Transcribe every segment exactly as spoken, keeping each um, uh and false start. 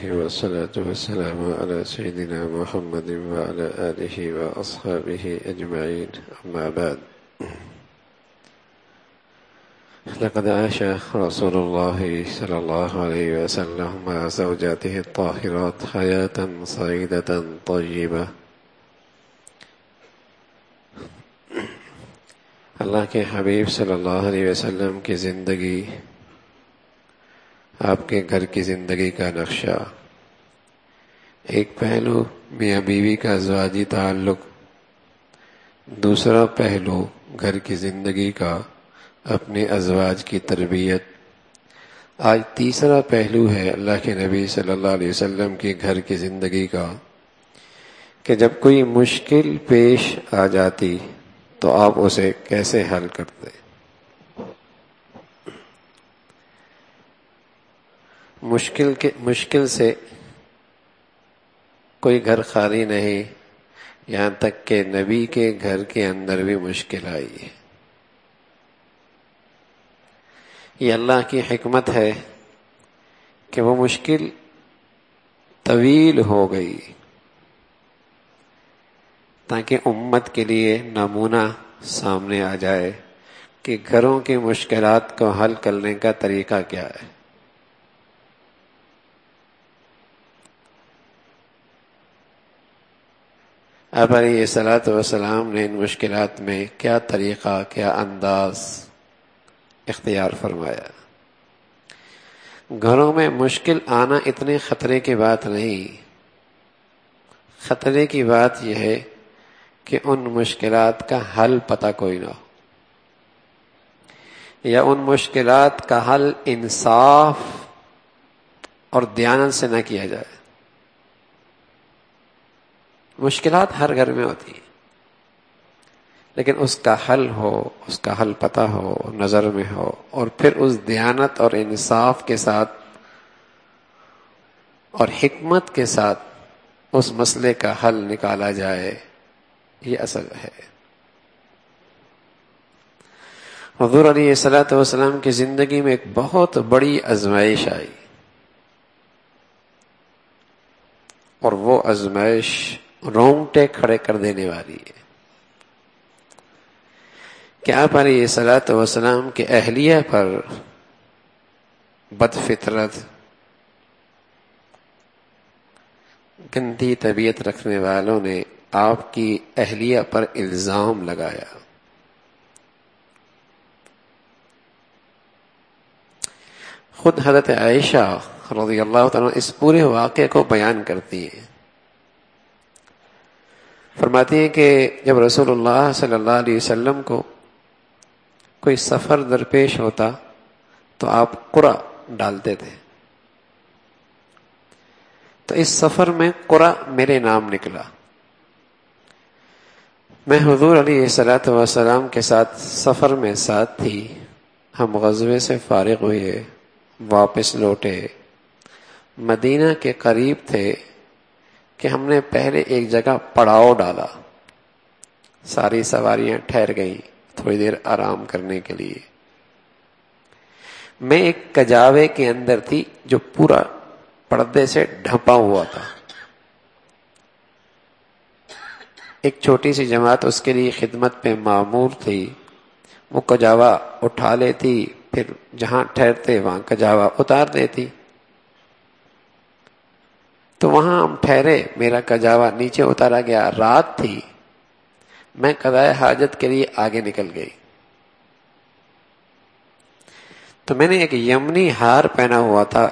والصلاة والسلام على سيدنا محمد وعلى آله وأصحابه أجمعين أما بعد لقد عاش رسول الله صلى الله عليه وسلم مع زوجاته الطاهرات حياة سعيدة طيبة. اللہ کے حبیب صلی اللہ علیہ وسلم کی زندگی آپ کے گھر کی زندگی کا نقشہ. ایک پہلو میاں بیوی کا ازواجی تعلق، دوسرا پہلو گھر کی زندگی کا اپنے ازواج کی تربیت. آج تیسرا پہلو ہے اللہ کے نبی صلی اللہ علیہ وسلم کی گھر کی زندگی کا کہ جب کوئی مشکل پیش آ جاتی تو آپ اسے کیسے حل کرتے. مشکل کے مشکل سے کوئی گھر خالی نہیں، یہاں تک کہ نبی کے گھر کے اندر بھی مشکل آئی ہے. یہ اللہ کی حکمت ہے کہ وہ مشکل طویل ہو گئی تاکہ امت کے لیے نمونہ سامنے آ جائے کہ گھروں کی مشکلات کو حل کرنے کا طریقہ کیا ہے. آپ علیہ الصلوۃ والسلام نے ان مشکلات میں کیا طریقہ، کیا انداز اختیار فرمایا. گھروں میں مشکل آنا اتنے خطرے کی بات نہیں، خطرے کی بات یہ ہے کہ ان مشکلات کا حل پتہ کوئی نہ ہو، یا ان مشکلات کا حل انصاف اور دیانت سے نہ کیا جائے. مشکلات ہر گھر میں ہوتی ہیں، لیکن اس کا حل ہو، اس کا حل پتہ ہو، نظر میں ہو، اور پھر اس دیانت اور انصاف کے ساتھ اور حکمت کے ساتھ اس مسئلے کا حل نکالا جائے. یہ اصل ہے. حضور علیہ الصلوۃ والسلام کی زندگی میں ایک بہت بڑی آزمائش آئی، اور وہ آزمائش رونگٹے کھڑے کر دینے والی ہے کہ آپ علیہ الصلوۃ والسلام کے اہلیہ پر بد فطرت، گندی طبیعت رکھنے والوں نے آپ کی اہلیہ پر الزام لگایا. خود حضرت عائشہ رضی اللہ تعالیٰ اس پورے واقعے کو بیان کرتی ہیں. فرماتی ہیں کہ جب رسول اللہ صلی اللہ علیہ وسلم کو کوئی سفر درپیش ہوتا تو آپ قرعہ ڈالتے تھے، تو اس سفر میں قرعہ میرے نام نکلا. میں حضور علیہ الصلوۃ والسلام کے ساتھ سفر میں ساتھ تھی. ہم غزوے سے فارغ ہوئے، واپس لوٹے، مدینہ کے قریب تھے کہ ہم نے پہلے ایک جگہ پڑاؤ ڈالا. ساری سواریاں ٹھہر گئیں تھوڑی دیر آرام کرنے کے لیے. میں ایک کجاوے کے اندر تھی جو پورا پردے سے ڈھپا ہوا تھا. ایک چھوٹی سی جماعت اس کے لیے خدمت پہ مامور تھی. وہ کجاوا اٹھا لیتی، پھر جہاں ٹھہرتے وہاں کجاوا اتار دیتی. تو وہاں ہم ٹھہرے، میرا کجاوا نیچے اتارا گیا. رات تھی، میں قضائے حاجت کے لیے آگے نکل گئی. تو میں نے ایک یمنی ہار پہنا ہوا تھا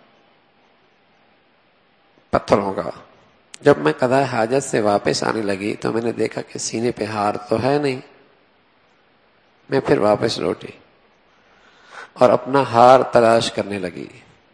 پتھروں کا. جب میں قضائے حاجت سے واپس آنے لگی تو میں نے دیکھا کہ سینے پہ ہار تو ہے نہیں. میں پھر واپس لوٹی اور اپنا ہار تلاش کرنے لگی.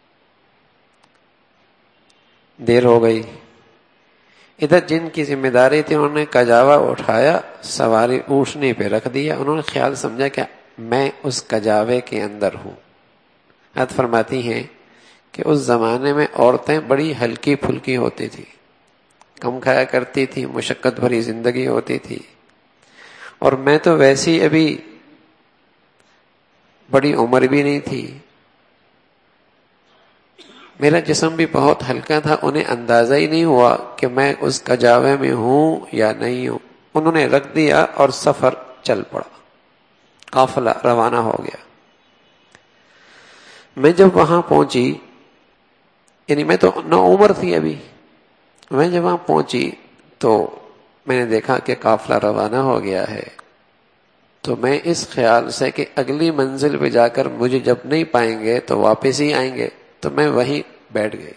دیر ہو گئی. ادھر جن کی ذمہ داری تھی انہوں نے کجاوا اٹھایا، سواری اونٹنی پہ رکھ دیا. انہوں نے خیال سمجھا کہ میں اس کجاوے کے اندر ہوں. حضرت فرماتی ہیں کہ اس زمانے میں عورتیں بڑی ہلکی پھلکی ہوتی تھی، کم کھایا کرتی تھی، مشقت بھری زندگی ہوتی تھی. اور میں تو ویسی ابھی بڑی عمر بھی نہیں تھی، میرا جسم بھی بہت ہلکا تھا، انہیں اندازہ ہی نہیں ہوا کہ میں اس کجاوے میں ہوں یا نہیں ہوں. انہوں نے رکھ دیا اور سفر چل پڑا، قافلہ روانہ ہو گیا. میں جب وہاں پہنچی، یعنی میں تو نو عمر تھی ابھی، میں جب وہاں پہنچی تو میں نے دیکھا کہ قافلہ روانہ ہو گیا ہے. تو میں اس خیال سے کہ اگلی منزل پہ جا کر مجھے جب نہیں پائیں گے تو واپس ہی آئیں گے، تو میں وہیں بیٹھ گئی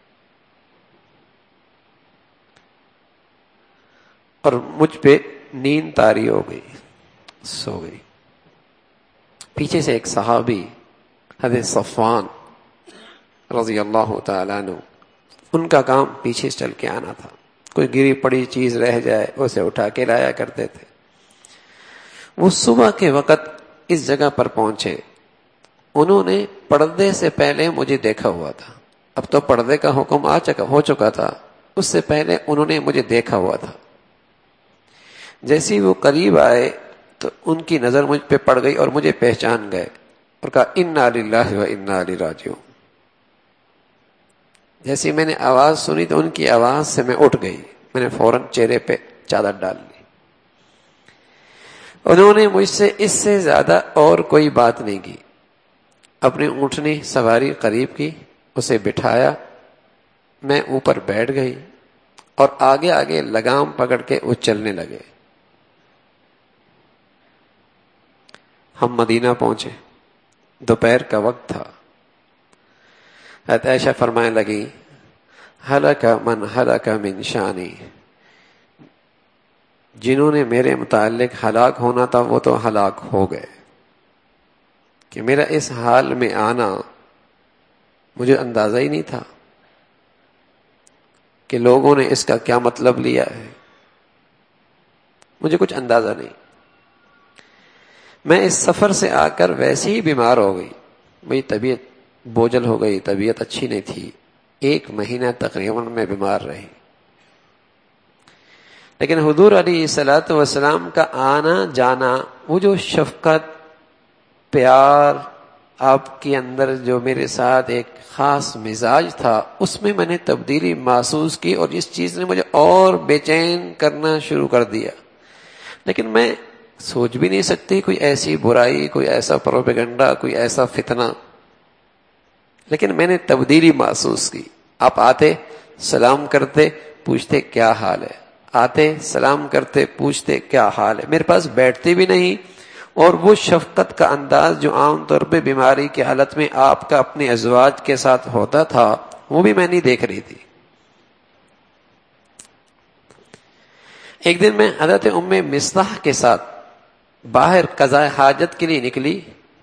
اور مجھ پہ نیند طاری ہو گئی، سو گئی. پیچھے سے ایک صحابی حضرت صفوان رضی اللہ تعالیٰ عنہ، ان کا کام پیچھے چل کے آنا تھا. کوئی گری پڑی چیز رہ جائے اسے اٹھا کے لایا کرتے تھے. وہ صبح کے وقت اس جگہ پر پہنچے. انہوں نے پردے سے پہلے مجھے دیکھا ہوا تھا. اب تو پردے کا حکم آ چکا ہو چکا تھا، اس سے پہلے انہوں نے مجھے دیکھا ہوا تھا. جیسے وہ قریب آئے تو ان کی نظر مجھ پہ پڑ گئی اور مجھے پہچان گئے اور کہا انا للہ و انا الیہ راجعون. جیسی میں نے آواز سنی تو ان کی آواز سے میں اٹھ گئی. میں نے فوراً چہرے پہ چادر ڈال لی. انہوں نے مجھ سے اس سے زیادہ اور کوئی بات نہیں کی. اپنی اونٹنی سواری قریب کی، اسے بٹھایا، میں اوپر بیٹھ گئی اور آگے آگے لگام پکڑ کے وہ چلنے لگے. ہم مدینہ پہنچے، دوپہر کا وقت تھا. حضرت عائشہ فرمانے لگی ہلک من ہلک من شانی، جنہوں نے میرے متعلق ہلاک ہونا تھا وہ تو ہلاک ہو گئے. کہ میرا اس حال میں آنا مجھے اندازہ ہی نہیں تھا کہ لوگوں نے اس کا کیا مطلب لیا ہے، مجھے کچھ اندازہ نہیں. میں اس سفر سے آ کر ویسے ہی بیمار ہو گئی. میری طبیعت بوجھل ہو گئی، طبیعت اچھی نہیں تھی. ایک مہینہ تقریباً میں بیمار رہی. لیکن حضور علیہ الصلوۃ والسلام کا آنا جانا، وہ جو شفقت، پیار، آپ کے اندر جو میرے ساتھ ایک خاص مزاج تھا، اس میں میں نے تبدیلی محسوس کی اور اس چیز نے مجھے اور بے چین کرنا شروع کر دیا. لیکن میں سوچ بھی نہیں سکتی کوئی ایسی برائی، کوئی ایسا پروپیگنڈا، کوئی ایسا فتنہ. لیکن میں نے تبدیلی محسوس کی. آپ آتے، سلام کرتے، پوچھتے کیا حال ہے. آتے، سلام کرتے، پوچھتے کیا حال ہے. میرے پاس بیٹھتے بھی نہیں، اور وہ شفقت کا انداز جو عام طور پہ بیماری کی حالت میں آپ کا اپنے ازواج کے ساتھ ہوتا تھا، وہ بھی میں نہیں دیکھ رہی تھی. ایک دن میں حضرت ام مصطح کے ساتھ باہر قضاء حاجت کے لیے نکلی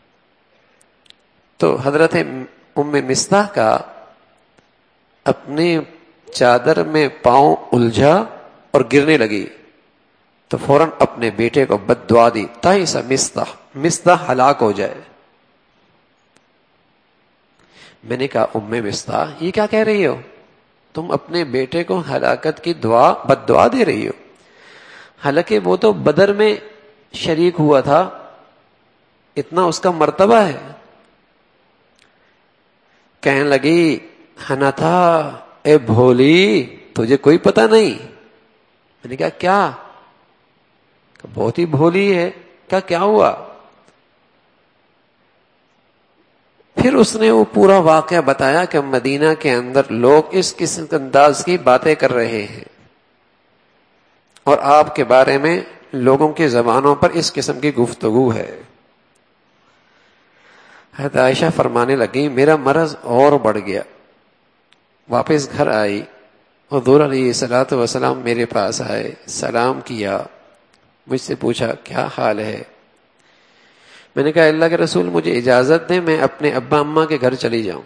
تو حضرت ام مصطح کا اپنے چادر میں پاؤں الجھا اور گرنے لگی. تو فوراً اپنے بیٹے کو بد دعا دی، تائس مصطح، مصطح ہلاک ہو جائے. میں نے کہا ام مصطح یہ کیا کہہ رہی ہو؟ تم اپنے بیٹے کو ہلاکت کی دعا بد دعا دے رہی ہو. حالانکہ وہ تو بدر میں شریک ہوا تھا، اتنا اس کا مرتبہ ہے. کہنے لگی حنتھا، اے بھولی، تجھے کوئی پتہ نہیں. میں نے کہا کیا؟ بہت ہی بھولی ہے، کیا کیا ہوا؟ پھر اس نے وہ پورا واقعہ بتایا کہ مدینہ کے اندر لوگ اس قسم کے انداز کی باتیں کر رہے ہیں اور آپ کے بارے میں لوگوں کی زبانوں پر اس قسم کی گفتگو ہے. حضرت عائشہ فرمانے لگی میرا مرض اور بڑھ گیا. واپس گھر آئی، حضور علیہ الصلوۃ والسلام میرے پاس آئے، سلام کیا، مجھ سے پوچھا کیا حال ہے. میں نے کہا اللہ کے رسول مجھے اجازت دیں، میں اپنے ابا اماں کے گھر چلی جاؤں.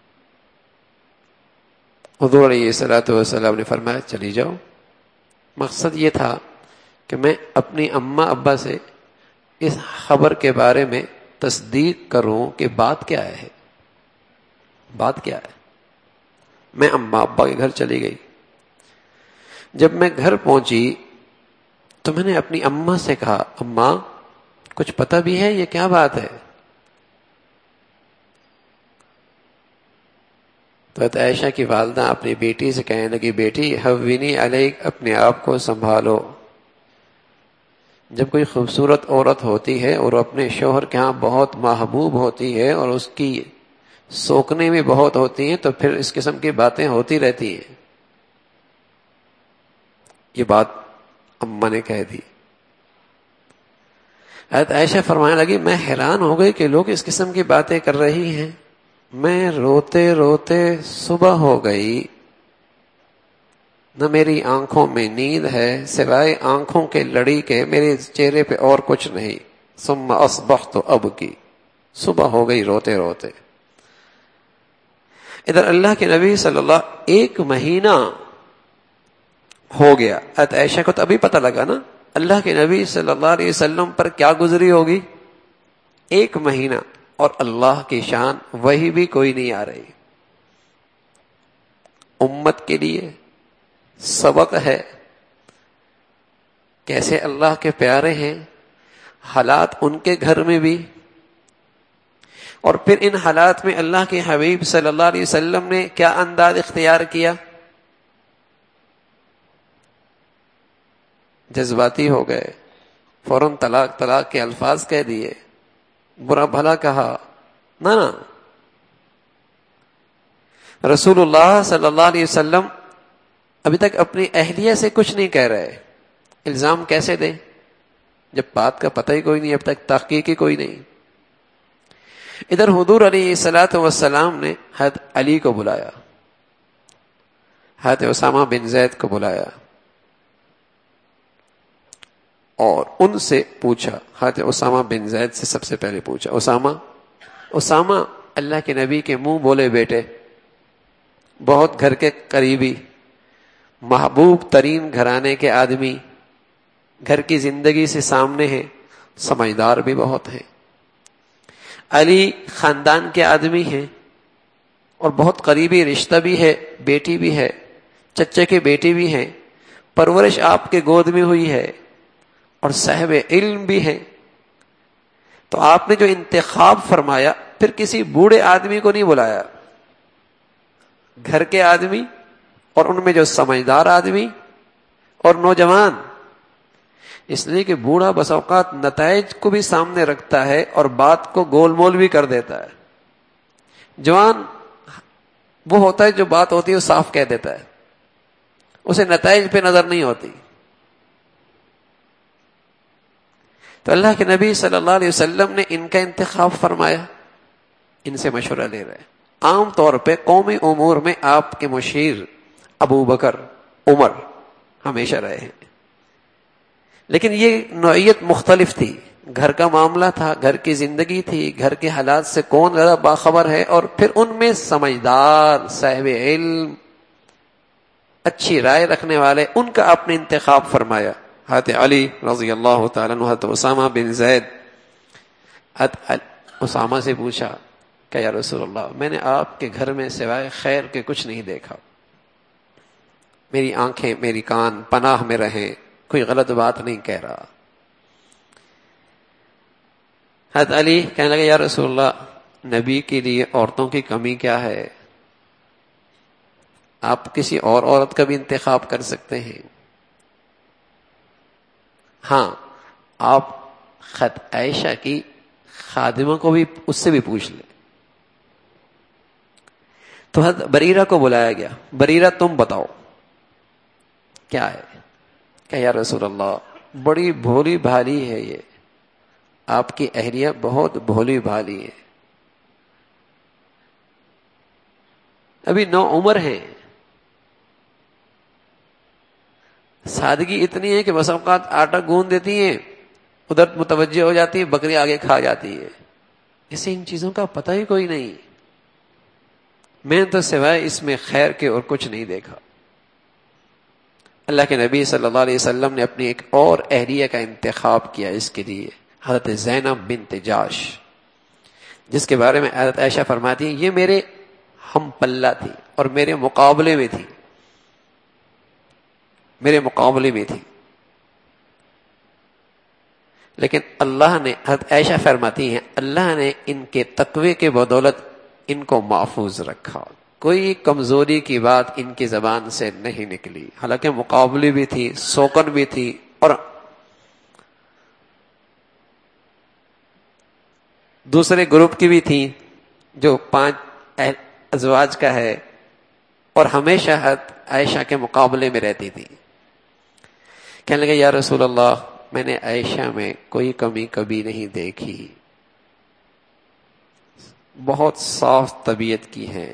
حضور علیہ الصلوۃ والسلام نے فرمایا چلی جاؤ. مقصد یہ تھا کہ میں اپنی اماں ابا سے اس خبر کے بارے میں تصدیق کروں کہ بات کیا ہے، بات کیا ہے. میں اماں ابا کے گھر چلی گئی. جب میں گھر پہنچی تو میں نے اپنی اماں سے کہا اماں کچھ پتہ بھی ہے یہ کیا بات ہے؟ تو عائشہ کی والدہ اپنی بیٹی سے کہنے لگی بیٹی ہوینی علیک، اپنے آپ کو سنبھالو. جب کوئی خوبصورت عورت ہوتی ہے اور اپنے شوہر کے ہاں بہت محبوب ہوتی ہے اور اس کی سوکنے بھی بہت ہوتی ہیں تو پھر اس قسم کی باتیں ہوتی رہتی ہیں. یہ بات اماں نے کہہ دی. حضرت عائشہ فرمانے لگی میں حیران ہو گئی کہ لوگ اس قسم کی باتیں کر رہی ہیں. میں روتے روتے صبح ہو گئی، نہ میری آنکھوں میں نیند ہے سوائے آنکھوں کے لڑی کے، میرے چہرے پہ اور کچھ نہیں. ثم اصبحت ابکی، صبح ہو گئی روتے روتے. ادھر اللہ کے نبی صلی اللہ ایک مہینہ ہو گیا. حضرت عائشہ کو تو ابھی پتہ لگا نا اللہ کے نبی صلی اللہ علیہ وسلم پر کیا گزری ہوگی. ایک مہینہ اور اللہ کی شان وہی بھی کوئی نہیں آ رہی. امت کے لیے سبق ہے کیسے اللہ کے پیارے ہیں، حالات ان کے گھر میں بھی، اور پھر ان حالات میں اللہ کے حبیب صلی اللہ علیہ وسلم نے کیا انداز اختیار کیا. جذباتی ہو گئے، فوراً طلاق طلاق کے الفاظ کہہ دیے، برا بھلا کہا. نہ نہ، رسول اللہ صلی اللہ علیہ وسلم ابھی تک اپنی اہلیہ سے کچھ نہیں کہہ رہے. الزام کیسے دیں جب بات کا پتہ ہی کوئی نہیں، اب تک تحقیق ہی کوئی نہیں. ادھر حضور علیہ الصلوۃ والسلام نے حضرت علی کو بلایا، حضرت اسامہ بن زید کو بلایا اور ان سے پوچھا. حضرت اسامہ بن زید سے سب سے پہلے پوچھا، اسامہ اسامہ اللہ کے نبی کے منہ بولے بیٹے، بہت گھر کے قریبی، محبوب ترین گھرانے کے آدمی، گھر کی زندگی سے سامنے ہیں، سمجھدار بھی بہت ہیں. علی خاندان کے آدمی ہیں اور بہت قریبی رشتہ بھی ہے، بیٹی بھی ہے، چچے کی بیٹی بھی ہے، پرورش آپ کے گود میں ہوئی ہے اور صاحب علم بھی ہے. تو آپ نے جو انتخاب فرمایا پھر کسی بوڑھے آدمی کو نہیں بلایا، گھر کے آدمی اور ان میں جو سمجھدار آدمی اور نوجوان. اس لیے کہ بوڑھا بس اوقات نتائج کو بھی سامنے رکھتا ہے اور بات کو گول مول بھی کر دیتا ہے. جوان وہ ہوتا ہے جو بات ہوتی ہے وہ صاف کہہ دیتا ہے، اسے نتائج پہ نظر نہیں ہوتی. تو اللہ کے نبی صلی اللہ علیہ وسلم نے ان کا انتخاب فرمایا، ان سے مشورہ لے رہے. عام طور پہ قومی امور میں آپ کے مشیر ابو بکر عمر ہمیشہ رہے ہیں، لیکن یہ نوعیت مختلف تھی. گھر کا معاملہ تھا، گھر کی زندگی تھی، گھر کے حالات سے کون زیادہ باخبر ہے، اور پھر ان میں سمجھدار، صاحب علم، اچھی رائے رکھنے والے، ان کا آپ نے انتخاب فرمایا. حضرت علی رضی اللہ تعالیٰ عنہ، حضرت اسامہ بن زید. حضرت اسامہ سے پوچھا کہ یا رسول اللہ میں نے آپ کے گھر میں سوائے خیر کے کچھ نہیں دیکھا، میری آنکھیں میری کان پناہ میں رہیں، کوئی غلط بات نہیں کہہ رہا. حضرت علی کہنے لگے یا رسول اللہ نبی کے لیے عورتوں کی کمی کیا ہے، آپ کسی اور عورت کا بھی انتخاب کر سکتے ہیں. ہاں آپ خط عائشہ کی خادمہ کو بھی اس سے بھی پوچھ لیں. تو حضرت بریرہ کو بلایا گیا. بریرہ تم بتاؤ کیا ہے. کہ یا رسول اللہ بڑی بھولی بھالی ہے، یہ آپ کی اہلیہ بہت بھولی بھالی ہے، ابھی نو عمر ہیں، سادگی اتنی ہے کہ بس اوقات آٹا گوندھ دیتی ہیں، ادھر متوجہ ہو جاتی ہے، بکری آگے کھا جاتی ہے، اسے ان چیزوں کا پتہ ہی کوئی نہیں. میں تو سوائے اس میں خیر کے اور کچھ نہیں دیکھا. اللہ کے نبی صلی اللہ علیہ وسلم نے اپنی ایک اور اہلیہ کا انتخاب کیا اس کے لیے، حضرت زینب بنت جاش، جس کے بارے میں حضرت عائشہ فرماتی ہیں یہ میرے ہم پلہ تھی اور میرے مقابلے میں تھی، میرے مقابلے میں تھی. لیکن اللہ نے، حضرت عائشہ فرماتی ہیں اللہ نے ان کے تقوی کے بدولت ان کو محفوظ رکھا، کوئی کمزوری کی بات ان کی زبان سے نہیں نکلی، حالانکہ مقابلے بھی تھی، سوکن بھی تھی، اور دوسرے گروپ کی بھی تھی جو پانچ ازواج کا ہے، اور ہمیشہ عائشہ کے مقابلے میں رہتی تھی. کہنے لگے یا رسول اللہ میں نے عائشہ میں کوئی کمی کبھی نہیں دیکھی، بہت صاف طبیعت کی ہے.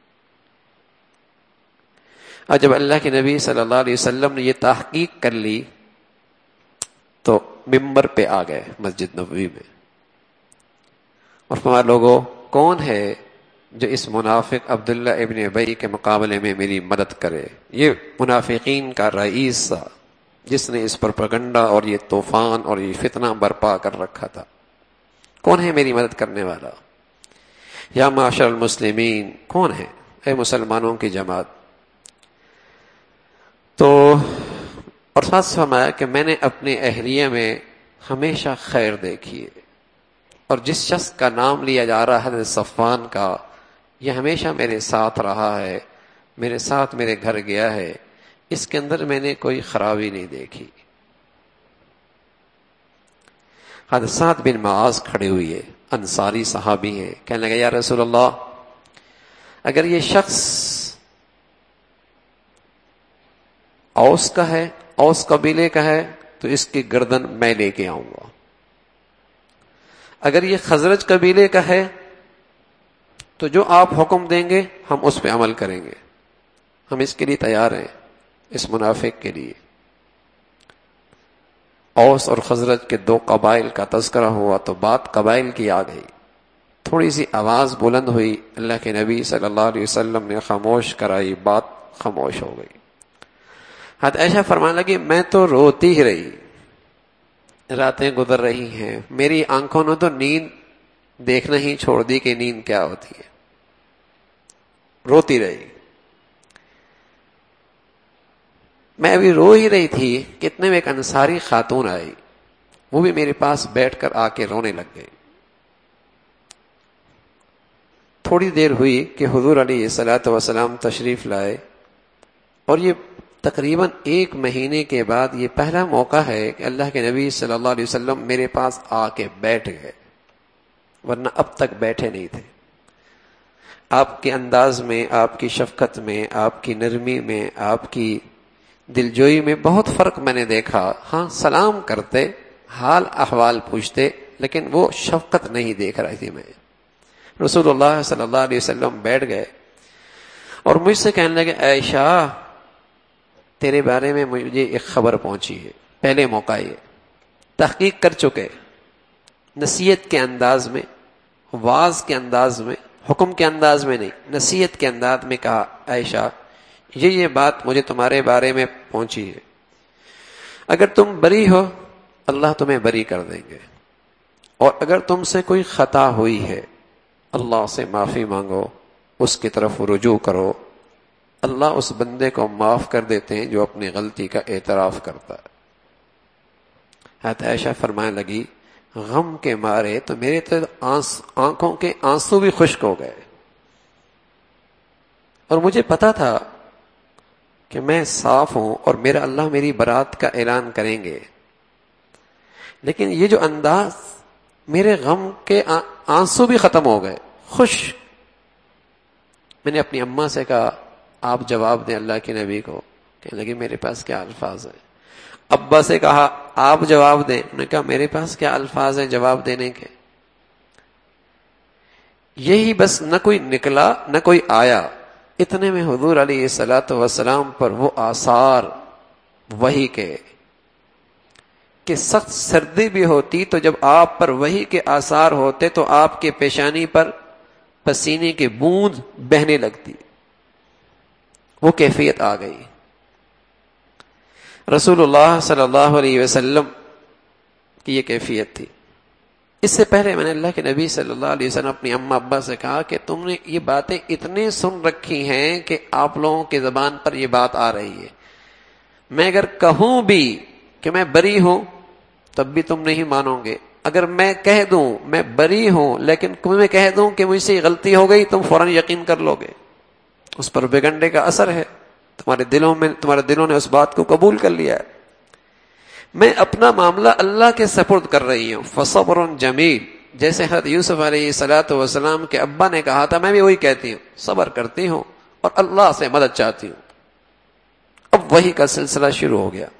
اور جب اللہ کے نبی صلی اللہ علیہ وسلم نے یہ تحقیق کر لی تو ممبر پہ آ گئے مسجد نبوی میں، اور فرمایا لوگوں کون ہے جو اس منافق عبداللہ ابن ابی کے مقابلے میں میری مدد کرے؟ یہ منافقین کا رئیس تھا جس نے اس پر پروپیگنڈا اور یہ طوفان اور یہ فتنہ برپا کر رکھا تھا. کون ہے میری مدد کرنے والا؟ یا معاشر المسلمین، کون ہے اے مسلمانوں کی جماعت؟ تو اور ساتھ فرمایا کہ میں نے اپنے اہلیہ میں ہمیشہ خیر دیکھی ہے، اور جس شخص کا نام لیا جا رہا ہے حضرت صفوان کا، یہ ہمیشہ میرے ساتھ رہا ہے، میرے ساتھ میرے گھر گیا ہے، اس کے اندر میں نے کوئی خرابی نہیں دیکھی. حضرت سعد بن معاذ کھڑے ہوئے، انصاری صحابی ہیں، کہنے لگے یا رسول اللہ اگر یہ شخص اوس کا ہے، اوس قبیلے کا ہے، تو اس کی گردن میں لے کے آؤں گا. اگر یہ خزرج قبیلے کا ہے تو جو آپ حکم دیں گے ہم اس پہ عمل کریں گے، ہم اس کے لیے تیار ہیں، اس منافق کے لیے. اوس اور خزرج کے دو قبائل کا تذکرہ ہوا تو بات قبائل کی آ گئی. تھوڑی سی آواز بلند ہوئی، اللہ کے نبی صلی اللہ علیہ وسلم نے خاموش کرائی، بات خاموش ہو گئی. حضرت عائشہ فرمانے لگی میں تو روتی ہی رہی، راتیں گزر رہی ہیں، میری آنکھوں نے تو نیند دیکھنا ہی چھوڑ دی کہ نیند کیا ہوتی ہے، روتی رہی. میں ابھی رو ہی رہی تھی کہ اتنے میں ایک انصاری خاتون آئی، وہ بھی میرے پاس بیٹھ کر آ کے رونے لگ گئی. تھوڑی دیر ہوئی کہ حضور علیہ الصلوۃ والسلام تشریف لائے، اور یہ تقریباً ایک مہینے کے بعد یہ پہلا موقع ہے کہ اللہ کے نبی صلی اللہ علیہ وسلم میرے پاس آ کے بیٹھ گئے، ورنہ اب تک بیٹھے نہیں تھے. آپ کے انداز میں، آپ کی شفقت میں، آپ کی نرمی میں، آپ کی دلجوئی میں بہت فرق میں نے دیکھا. ہاں سلام کرتے، حال احوال پوچھتے، لیکن وہ شفقت نہیں دیکھ رہی تھی میں. رسول اللہ صلی اللہ علیہ وسلم بیٹھ گئے اور مجھ سے کہنے لگے عائشہ تیرے بارے میں مجھے ایک خبر پہنچی ہے. پہلے موقع یہ تحقیق کر چکے، نصیحت کے انداز میں، واز کے انداز میں، حکم کے انداز میں نہیں، نصیحت کے انداز میں کہا عائشہ یہ یہ بات مجھے تمہارے بارے میں پہنچی ہے، اگر تم بری ہو اللہ تمہیں بری کر دیں گے، اور اگر تم سے کوئی خطا ہوئی ہے اللہ سے معافی مانگو، اس کی طرف رجوع کرو، اللہ اس بندے کو معاف کر دیتے ہیں جو اپنی غلطی کا اعتراف کرتا ہے. حضرت عائشہ فرمانے لگی غم کے مارے تو میرے تو آنکھوں کے آنسو بھی خشک ہو گئے، اور مجھے پتا تھا کہ میں صاف ہوں اور میرا اللہ میری برات کا اعلان کریں گے، لیکن یہ جو انداز، میرے غم کے آنسو بھی ختم ہو گئے، خوش. میں نے اپنی اماں سے کہا آپ جواب دیں اللہ کے نبی کو. کہنے لگی میرے پاس کیا الفاظ ہیں. ابا سے کہا آپ جواب دیں. انہوں نے کہا میرے پاس کیا الفاظ ہیں جواب دینے کے. یہی بس نہ کوئی نکلا نہ کوئی آیا. اتنے میں حضور علیہ الصلوۃ والسلام پر وہ آثار وحی کے کہ سخت سردی بھی ہوتی تو جب آپ پر وحی کے آثار ہوتے تو آپ کے پیشانی پر پسینے کی بوند بہنے لگتی. وہ کیفیت آ گئی. رسول اللہ صلی اللہ علیہ وسلم کی یہ کیفیت تھی. اس سے پہلے میں نے اللہ کے نبی صلی اللہ علیہ وسلم اپنی اماں ابا سے کہا کہ تم نے یہ باتیں اتنے سن رکھی ہیں کہ آپ لوگوں کی زبان پر یہ بات آ رہی ہے. میں اگر کہوں بھی کہ میں بری ہوں تب بھی تم نہیں مانو گے. اگر میں کہہ دوں میں بری ہوں لیکن میں کہہ دوں کہ مجھ سے غلطی ہو گئی تم فوراً یقین کر لو گے. اس پر بیگنڈے کا اثر ہے، تمہارے دلوں میں تمہارے دلوں نے اس بات کو قبول کر لیا ہے۔ میں اپنا معاملہ اللہ کے سپرد کر رہی ہوں، فصبر جمیل، جیسے حضرت یوسف علیہ الصلوۃ والسلام کے ابا نے کہا تھا، میں بھی وہی کہتی ہوں، صبر کرتی ہوں اور اللہ سے مدد چاہتی ہوں۔ اب وحی کا سلسلہ شروع ہو گیا۔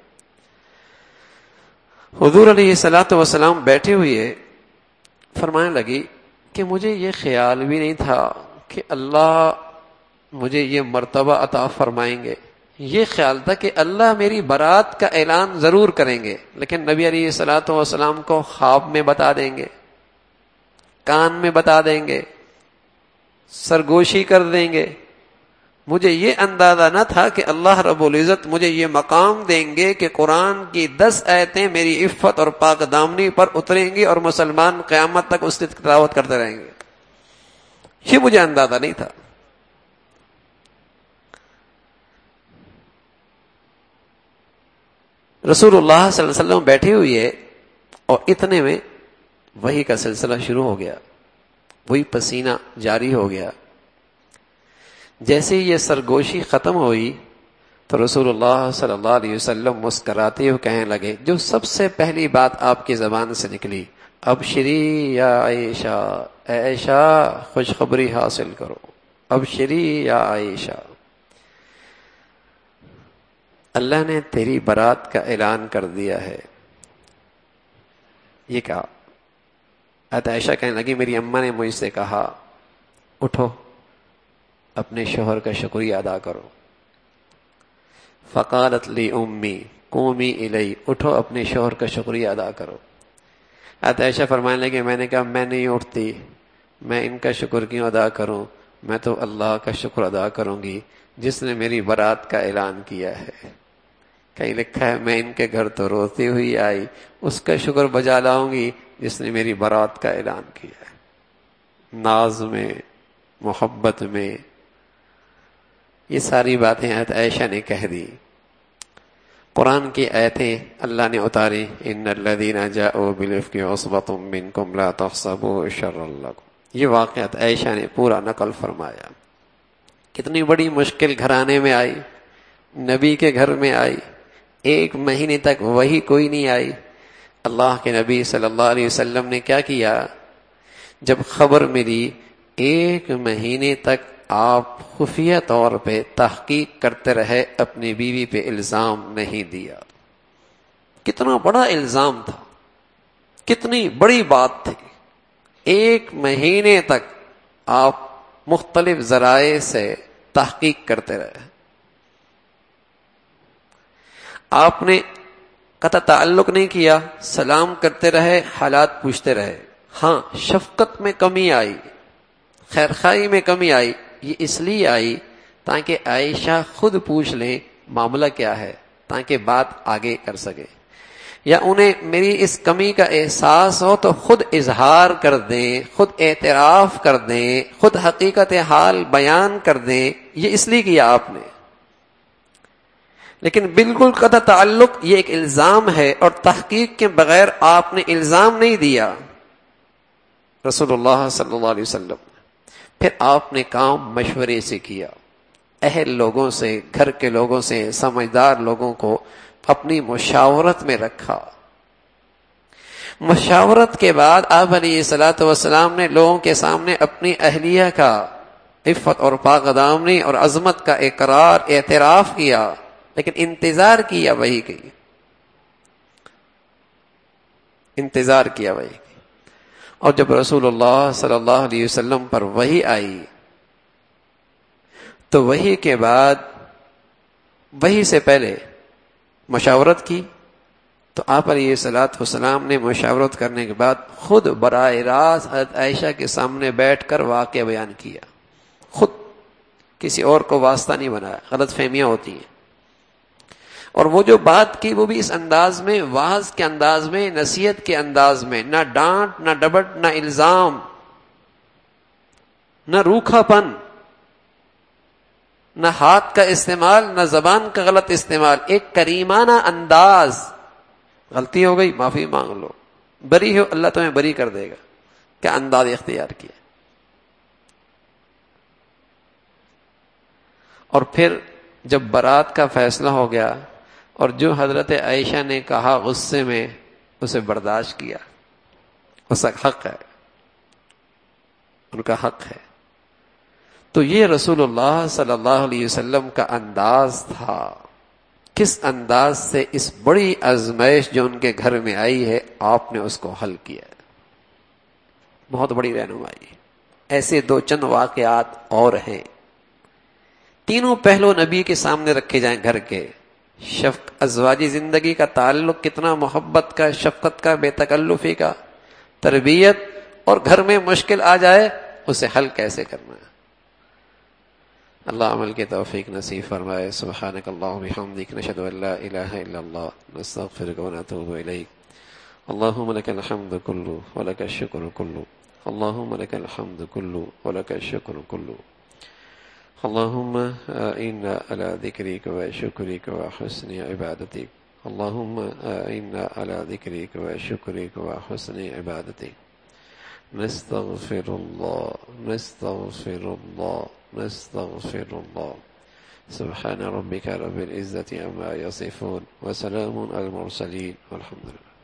حضور علیہ الصلوۃ والسلام بیٹھے ہوئے فرمانے لگی کہ مجھے یہ خیال بھی نہیں تھا کہ اللہ مجھے یہ مرتبہ عطا فرمائیں گے، یہ خیال تھا کہ اللہ میری برات کا اعلان ضرور کریں گے، لیکن نبی علیہ الصلوۃ والسلام کو خواب میں بتا دیں گے، کان میں بتا دیں گے، سرگوشی کر دیں گے۔ مجھے یہ اندازہ نہ تھا کہ اللہ رب العزت مجھے یہ مقام دیں گے کہ قرآن کی دس آیتیں میری عفت اور پاک دامنی پر اتریں گی اور مسلمان قیامت تک اس کی تلاوت کرتے رہیں گے، یہ مجھے اندازہ نہیں تھا۔ رسول اللہ صلی اللہ علیہ وسلم بیٹھے ہوئے اور اتنے میں وحی کا سلسلہ شروع ہو گیا، وہی پسینہ جاری ہو گیا۔ جیسے ہی یہ سرگوشی ختم ہوئی تو رسول اللہ صلی اللہ علیہ وسلم مسکراتے ہوئے کہنے لگے، جو سب سے پہلی بات آپ کی زبان سے نکلی، ابشری یا عائشہ، اے عائشہ خوشخبری حاصل کرو، ابشری یا عائشہ، اللہ نے تیری برات کا اعلان کر دیا ہے۔ یہ کہا، حضرت عائشہ کہنے لگی، میری اماں نے مجھ سے کہا اٹھو اپنے شوہر کا شکریہ ادا کرو۔ فقالت لی امی قومی الی، اٹھو اپنے شوہر کا شکریہ ادا کرو۔ حضرت عائشہ فرمانے لگی، میں نے کہا میں نہیں اٹھتی، میں ان کا شکر کیوں ادا کروں، میں تو اللہ کا شکر ادا کروں گی جس نے میری برات کا اعلان کیا ہے۔ کہیں لکھا ہے میں ان کے گھر تو روتی ہوئی آئی، اس کا شکر بجا لاؤں گی جس نے میری برات کا اعلان کیا ہے۔ ناز میں، محبت میں، یہ ساری باتیں حضرت عائشہ نے کہہ دی۔ قرآن کی آیتیں اللہ نے اتاری، ان الذین جاءوا بالافک عصبۃ منکم لا تحسبوا شرا لکم، یہ واقعات عائشہ نے پورا نقل فرمایا۔ کتنی بڑی مشکل گھرانے میں آئی، نبی کے گھر میں آئی، ایک مہینے تک وہی کوئی نہیں آئی۔ اللہ کے نبی صلی اللہ علیہ وسلم نے کیا کیا، جب خبر ملی ایک مہینے تک آپ خفیہ طور پہ تحقیق کرتے رہے، اپنی بیوی پہ الزام نہیں دیا۔ کتنا بڑا الزام تھا، کتنی بڑی بات تھی، ایک مہینے تک آپ مختلف ذرائع سے تحقیق کرتے رہے۔ آپ نے قطع تعلق نہیں کیا، سلام کرتے رہے، حالات پوچھتے رہے۔ ہاں شفقت میں کمی آئی، خیرخواہی میں کمی آئی، یہ اس لیے آئی تاکہ عائشہ خود پوچھ لیں معاملہ کیا ہے، تاکہ بات آگے کر سکے، یا انہیں میری اس کمی کا احساس ہو تو خود اظہار کر دیں، خود اعتراف کر دیں، خود حقیقت حال بیان کر دیں۔ یہ اس لیے کیا آپ نے، لیکن بالکل قطع تعلق یہ ایک الزام ہے، اور تحقیق کے بغیر آپ نے الزام نہیں دیا رسول اللہ صلی اللہ علیہ وسلم۔ پھر آپ نے کام مشورے سے کیا، اہل لوگوں سے، گھر کے لوگوں سے، سمجھدار لوگوں کو اپنی مشاورت میں رکھا۔ مشاورت کے بعد آپ علیہ الصلوۃ والسلام نے لوگوں کے سامنے اپنی اہلیہ کا عفت اور پاک دامنی اور عظمت کا اقرار، اعتراف کیا، لیکن انتظار کیا وہی کی، انتظار کیا وہی کی۔ اور جب رسول اللہ صلی اللہ علیہ وسلم پر وحی آئی تو وحی کے بعد، وحی سے پہلے مشاورت کی، تو آپ علیہ الصلوۃ والسلام نے مشاورت کرنے کے بعد خود براہ راست حضرت عائشہ کے سامنے بیٹھ کر واقعہ بیان کیا، خود، کسی اور کو واسطہ نہیں بنایا، غلط فہمیاں ہوتی ہیں۔ اور وہ جو بات کی وہ بھی اس انداز میں، واعظ کے انداز میں، نصیحت کے انداز میں، نہ ڈانٹ، نہ ڈبٹ، نہ الزام، نہ روکھا پن، نہ ہاتھ کا استعمال، نہ زبان کا غلط استعمال، ایک کریمانہ انداز۔ غلطی ہو گئی معافی مانگ لو، بری ہو اللہ تمہیں بری کر دے گا، کیا انداز اختیار کیا۔ اور پھر جب برات کا فیصلہ ہو گیا اور جو حضرت عائشہ نے کہا غصے میں اسے برداشت کیا، اس کا حق ہے، ان کا حق ہے. تو یہ رسول اللہ صلی اللہ علیہ وسلم کا انداز تھا. کس انداز سے اس بڑی آزمائش جو ان کے گھر میں آئی ہے آپ نے اس کو حل کیا. بہت بڑی رہنمائی. ایسے دو چند واقعات اور ہیں. تینوں پہلو نبی کے سامنے رکھے جائیں گھر کے. شفق ازواجی زندگی کا تعلق کتنا محبت کا، شفقت کا، بے تکلفی کا، تربیت، اور گھر میں مشکل آ جائے اسے حل کیسے کرنا ہے. اللہ عمل کی توفیق نصیب فرمائے. سبحانک اللہم بحمدک، نشہد ان لا الہ الا اللہ، نستغفرک و نتوب الیک. اللہم لک الحمد کلہ ولک الشکر کلہ، اللہم لک الحمد کلہ ولک الشکر کلہ. اللہم اعنا علی ذکرک و شکرک و حسن عبادتک، اللہم اعنا علی ذکرک و شکرک و حسن عبادتک. نستغفر اللہ نستغفر اللہ نستغفر اللہ. سبحان ربک رب العزة عما یصفون وسلام علی المرسلین والحمد للہ.